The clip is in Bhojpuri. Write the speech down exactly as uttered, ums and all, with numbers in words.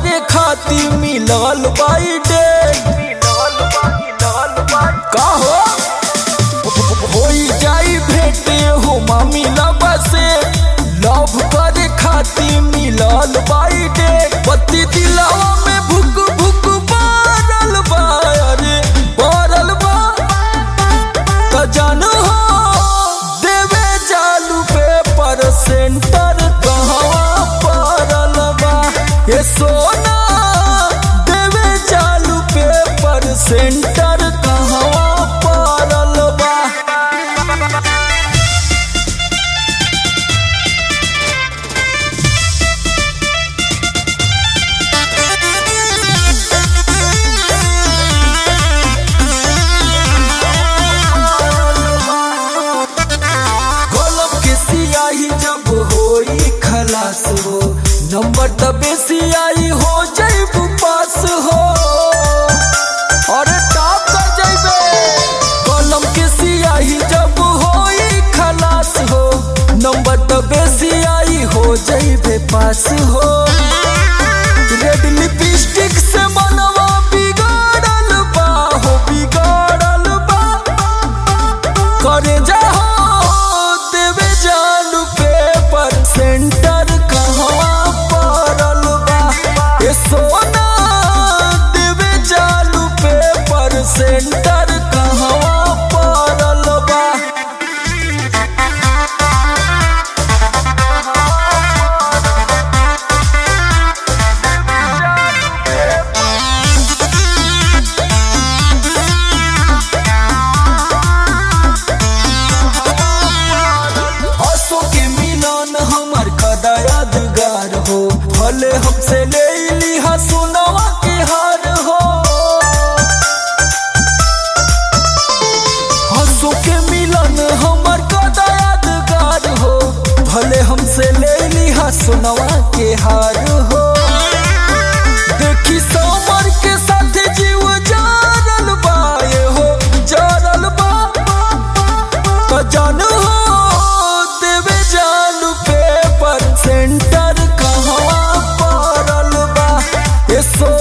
करे खातिर मिलल बाई डेट का हो होई जाई भेटे हो मामी लबा से लव करे खातिर मिलल बाई डेट पति दिलवा में भुक भुक बारल बा अरे बारल बा त जान हो देवे जालू पे पर सेंटर कहवा परल बा ये सोना देवे जालू पे पर सेंटर कहवा परल बा। जब होई खलास हो नंबर तबे सियाई हो जैबू पास हो और टॉप कर जैबे कलम के सियाही जब होई खलास हो नंबर तबे सियाई हो जैबे पास हो रेड लिपस्टिक से मनवा बिगाड़ल बा हो बिगाड़ल बा करे जा सेंटर कहवा परल बा ये सोना देवे जालू पे पर सेंटर कहवा परल बा। हमर कदा यादगार हो भले हमसे ले लिहा सोनवा के हार हो हंसो के मिलन हमर कदा यादगार हो भले हमसे ले लिहा सोनवा के हार हो देखी समर के साथ जीव जारल बा ये हो जारल बा त जान हो सेंटर कहवा परल बा ये सो